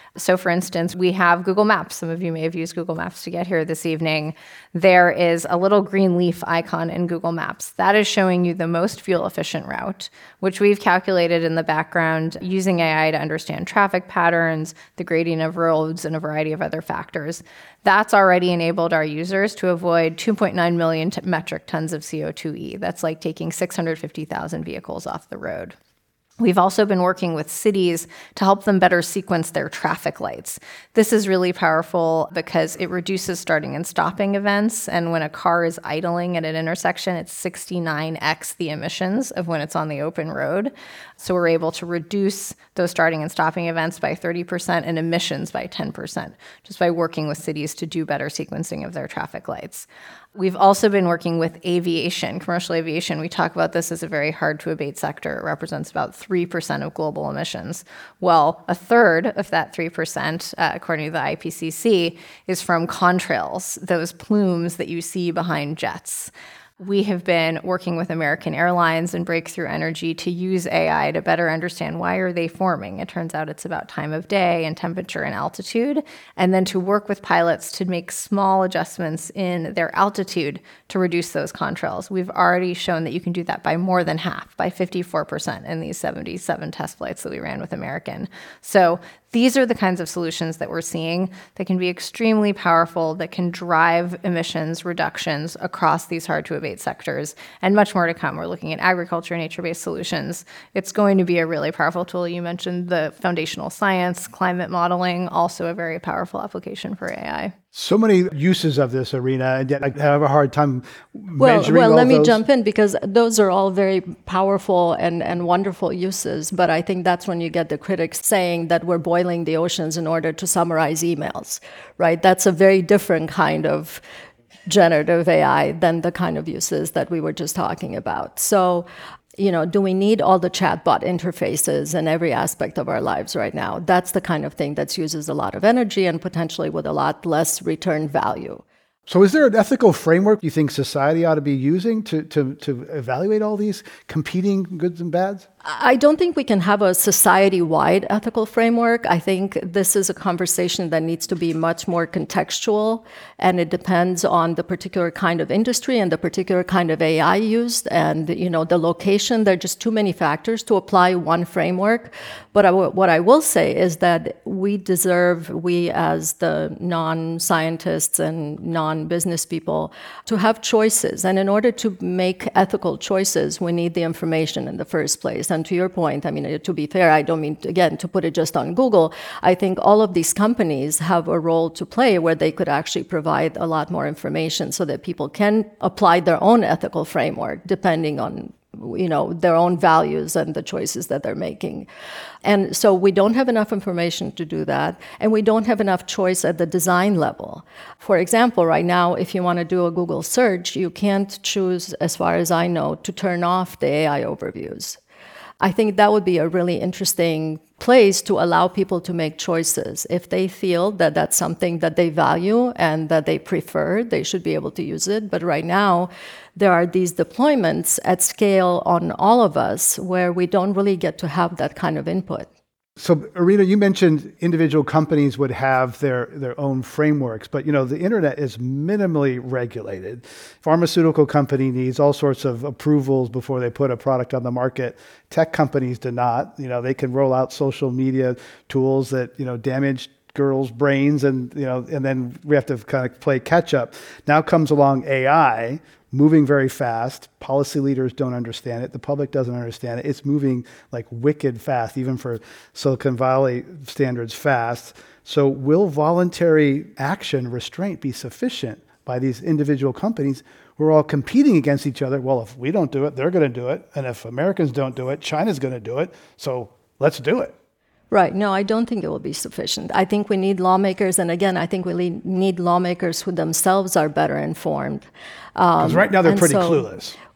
So for instance, we have Google Maps. Some of you may have used Google Maps to get here this evening. There is a little green leaf icon in Google Maps. That is showing you the most fuel efficient route, which we've calculated in the background using A I to understand traffic patterns, the grading of roads, and a variety of other factors. That's already enabled our users to avoid two point nine million t- metric tons of C O two E. That's like taking six hundred fifty thousand vehicles off the road. We've also been working with cities to help them better sequence their traffic lights. This is really powerful because it reduces starting and stopping events. And when a car is idling at an intersection, it's sixty-nine x the emissions of when it's on the open road. So we're able to reduce those starting and stopping events by thirty percent and emissions by ten percent, just by working with cities to do better sequencing of their traffic lights. We've also been working with aviation, commercial aviation. We talk about this as a very hard to abate sector. It represents about three percent of global emissions. Well, a third of that three percent, uh, according to the I P C C, is from contrails, those plumes that you see behind jets. We have been working with American Airlines and Breakthrough Energy to use A I to better understand why are they forming. It turns out it's about time of day and temperature and altitude, and then to work with pilots to make small adjustments in their altitude to reduce those contrails. We've already shown that you can do that by more than half, by fifty-four percent in these seventy-seven test flights that we ran with American. So these are the kinds of solutions that we're seeing that can be extremely powerful, that can drive emissions reductions across these hard-to-abate sectors, and much more to come. We're looking at agriculture and nature-based solutions. It's going to be a really powerful tool. You mentioned the foundational science, climate modeling, also a very powerful application for A I. So many uses of this, Irina, and yet I have a hard time well, measuring well, all let me those. jump in because those are all very powerful and, and wonderful uses. But I think that's when you get the critics saying that we're boiling the oceans in order to summarize emails, right? That's a very different kind of generative A I than the kind of uses that we were just talking about. So, you know, do we need all the chatbot interfaces in every aspect of our lives right now? That's the kind of thing that uses a lot of energy and potentially with a lot less return value. So is there an ethical framework you think society ought to be using to, to, to evaluate all these competing goods and bads? I don't think we can have a society-wide ethical framework. I think this is a conversation that needs to be much more contextual, and it depends on the particular kind of industry and the particular kind of A I used and, you know, the location. There are just too many factors to apply one framework. But I, what I will say is that we deserve, we as the non-scientists and non-business people, to have choices. And in order to make ethical choices, we need the information in the first place. And to your point, I mean, to be fair, I don't mean, again, to put it just on Google. I think all of these companies have a role to play where they could actually provide a lot more information so that people can apply their own ethical framework depending on, you know, their own values and the choices that they're making. And so we don't have enough information to do that, and we don't have enough choice at the design level. For example, right now, if you want to do a Google search, you can't choose, as far as I know, to turn off the A I overviews. I think that would be a really interesting place to allow people to make choices. If they feel that that's something that they value and that they prefer, they should be able to use it. But right now, there are these deployments at scale on all of us where we don't really get to have that kind of input. So, Irina, you mentioned individual companies would have their, their own frameworks, but you know the internet is minimally regulated. Pharmaceutical company needs all sorts of approvals before they put a product on the market. Tech companies do not. You know, they can roll out social media tools that you know damage girls' brains, and you know, and then we have to kind of play catch up. Now comes along A I. Moving very fast. Policy leaders don't understand it. The public doesn't understand it. It's moving like wicked fast, even for Silicon Valley standards fast. So will voluntary action restraint be sufficient by these individual companies who are all competing against each other? Well, if we don't do it, they're going to do it. And if Americans don't do it, China's going to do it. So let's do it. Right. No, I don't think it will be sufficient. I think we need lawmakers. And again, I think we need lawmakers who themselves are better informed. Because um, right now they're pretty so, clueless.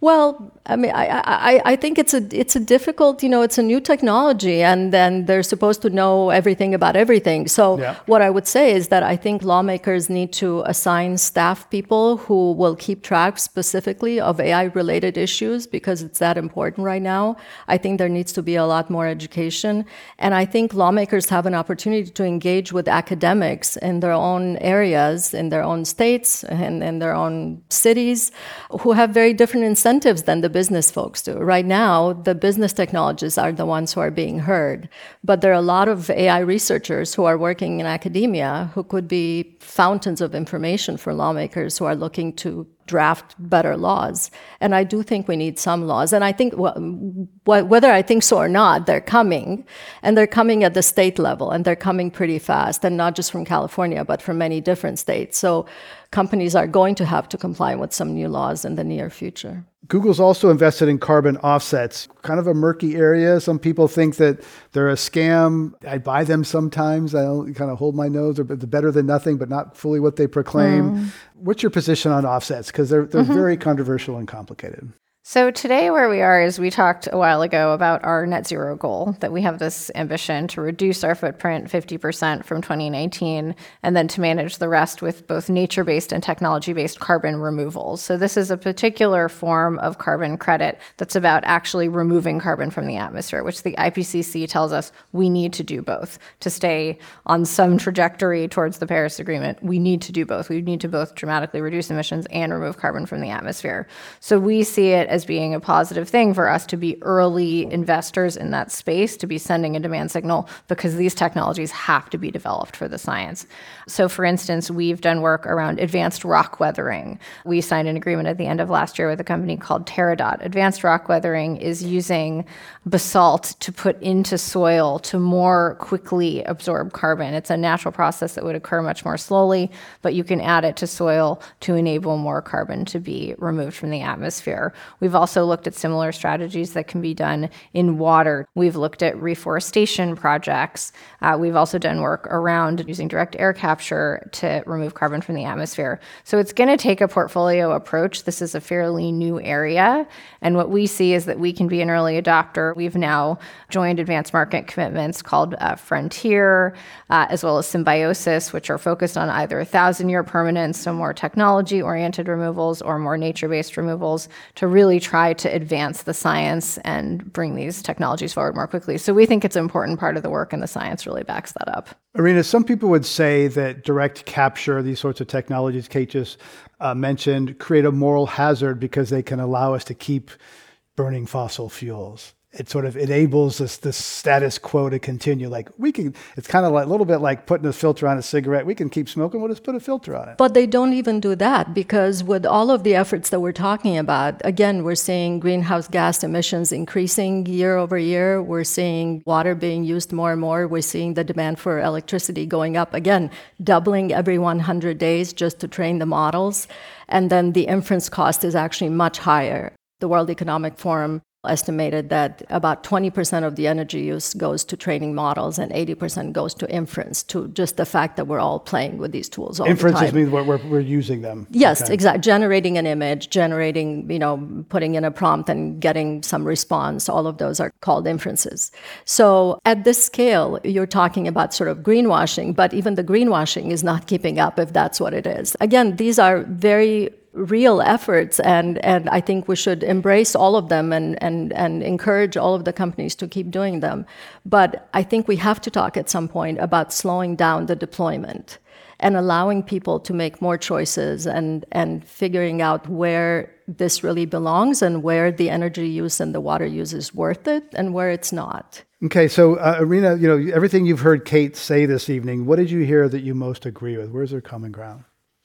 Well, I mean, I, I, I think it's a it's a difficult, you know, it's a new technology, and then they're supposed to know everything about everything. So Yeah. what I would say is that I think lawmakers need to assign staff people who will keep track specifically of A I-related issues because it's that important right now. I think there needs to be a lot more education, and I think lawmakers have an opportunity to engage with academics in their own areas, in their own states, and in their own cities, who have very different incentives than the business folks do. Right now, the business technologists are the ones who are being heard, but there are a lot of A I researchers who are working in academia who could be fountains of information for lawmakers who are looking to draft better laws. And I do think we need some laws. And I think, well, wh- whether I think so or not, they're coming. And they're coming at the state level. And they're coming pretty fast. And not just from California, but from many different states. So companies are going to have to comply with some new laws in the near future. Google's also invested in carbon offsets, kind of a murky area. Some people think that they're a scam. I buy them sometimes. I kind of hold my nose. They're better than nothing, but not fully what they proclaim. Mm. What's your position on offsets? Because they're, they're mm-hmm. very controversial and complicated. So today where we are is we talked a while ago about our net zero goal, that we have this ambition to reduce our footprint fifty percent from twenty nineteen, and then to manage the rest with both nature-based and technology-based carbon removals. So this is a particular form of carbon credit that's about actually removing carbon from the atmosphere, which the I P C C tells us we need to do both. To stay on some trajectory towards the Paris Agreement, we need to do both. We need to both dramatically reduce emissions and remove carbon from the atmosphere. So we see it as being a positive thing for us to be early investors in that space, to be sending a demand signal, because these technologies have to be developed for the science. So for instance, we've done work around advanced rock weathering. We signed an agreement at the end of last year with a company called Teradot. Advanced rock weathering is using basalt to put into soil to more quickly absorb carbon. It's a natural process that would occur much more slowly, but you can add it to soil to enable more carbon to be removed from the atmosphere. We've also looked at similar strategies that can be done in water. We've looked at reforestation projects. Uh, we've also done work around using direct air capture to remove carbon from the atmosphere. So it's going to take a portfolio approach. This is a fairly new area. And what we see is that we can be an early adopter. We've now joined advanced market commitments called uh, Frontier, uh, as well as Symbiosis, which are focused on either a thousand-year permanence, so more technology-oriented removals, or more nature-based removals, to really try to advance the science and bring these technologies forward more quickly. So we think it's an important part of the work, and the science really backs that up. Irina, some people would say that direct capture, these sorts of technologies Kate just uh, mentioned, create a moral hazard because they can allow us to keep burning fossil fuels. It sort of enables this, this status quo to continue. Like we can, it's kind of like a little bit like putting a filter on a cigarette. We can keep smoking, we'll just put a filter on it. But they don't even do that, because with all of the efforts that we're talking about, again, we're seeing greenhouse gas emissions increasing year over year. We're seeing water being used more and more. We're seeing the demand for electricity going up, again, doubling every one hundred days just to train the models. And then the inference cost is actually much higher. The World Economic Forum estimated that about twenty percent of the energy use goes to training models and eighty percent goes to inference, to just the fact that we're all playing with these tools all Inferences the time. means we're, we're, we're using them. Yes, okay. exactly. Generating an image, generating, you know, putting in a prompt and getting some response, all of those are called inferences. So at this scale, you're talking about sort of greenwashing, but even the greenwashing is not keeping up if that's what it is. Again, these are very real efforts, and, and I think we should embrace all of them and, and, and encourage all of the companies to keep doing them. But I think we have to talk at some point about slowing down the deployment and allowing people to make more choices and, and figuring out where this really belongs and where the energy use and the water use is worth it and where it's not. Okay, so uh, Irina, you know, everything you've heard Kate say this evening, what did you hear that you most agree with? Where's their common ground?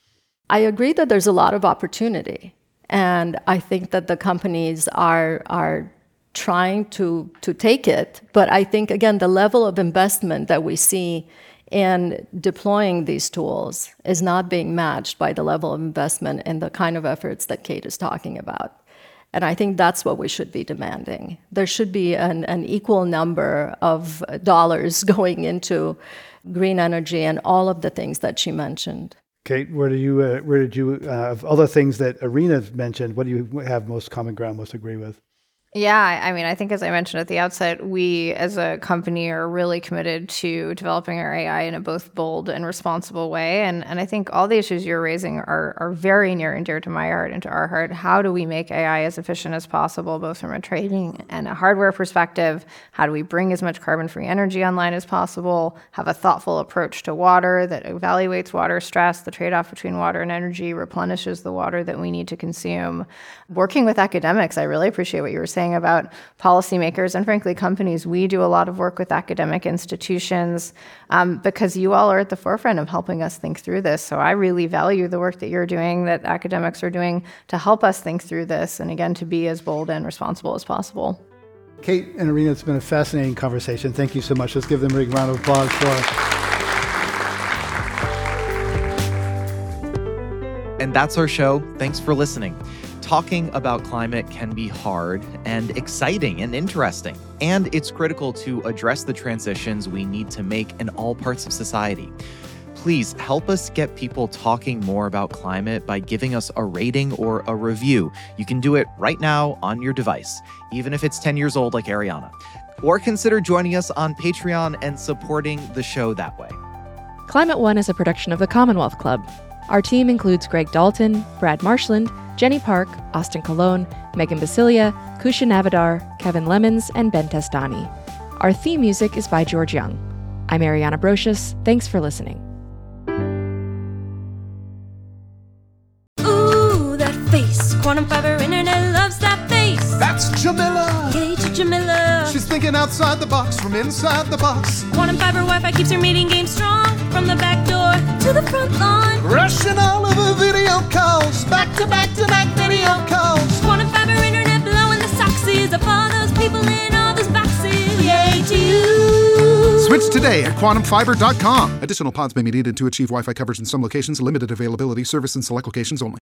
I agree that there's a lot of opportunity, and I think that the companies are are trying to to take it. But I think, again, the level of investment that we see in deploying these tools is not being matched by the level of investment in the kind of efforts that Kate is talking about. And I think that's what we should be demanding. There should be an, an equal number of dollars going into green energy and all of the things that she mentioned. Kate, where do you, uh, where did you, uh, of other things that Irina mentioned, what do you have most common ground, most agree with? Yeah, I mean, I think as I mentioned at the outset, we as a company are really committed to developing our A I in a both bold and responsible way. And and I think all the issues you're raising are are very near and dear to my heart and to our heart. How do we make A I as efficient as possible, both from a training and a hardware perspective? How do we bring as much carbon-free energy online as possible? Have a thoughtful approach to water that evaluates water stress, the trade-off between water and energy, replenishes the water that we need to consume. Working with academics, I really appreciate what you were saying about policymakers and frankly companies. We do a lot of work with academic institutions um, because you all are at the forefront of helping us think through this. So I really value the work that you're doing, that academics are doing to help us think through this and again to be as bold and responsible as possible. Kate and Irina, it's been a fascinating conversation. Thank you so much. Let's give them a big round of applause for us. And that's our show. Thanks for listening. Talking about climate can be hard and exciting and interesting, and it's critical to address the transitions we need to make in all parts of society. Please help us get people talking more about climate by giving us a rating or a review. You can do it right now on your device, even if it's ten years old like Ariana. Or consider joining us on Patreon and supporting the show that way. Climate One is a production of the Commonwealth Club. Our team includes Greg Dalton, Brad Marshland, Jenny Park, Austin Colon, Megan Basilia, Kusha Navadar, Kevin Lemons, and Ben Testani. Our theme music is by George Young. I'm Ariana Brocious. Thanks for listening. Ooh, that face. Quantum fiber internet loves that face. That's Jamila. Yay to Jamila. She's thinking outside the box from inside the box. Quantum fiber Wi-Fi keeps her meeting game strong. From the back door to the front lawn. Rushing all of her video calls. Back to back to back video calls. Quantum fiber internet blowing the soxies up all those people in all those boxes. Yay to you. Switch today at quantum fiber dot com. Additional pods may be needed to achieve Wi-Fi coverage in some locations. Limited availability. Service in select locations only.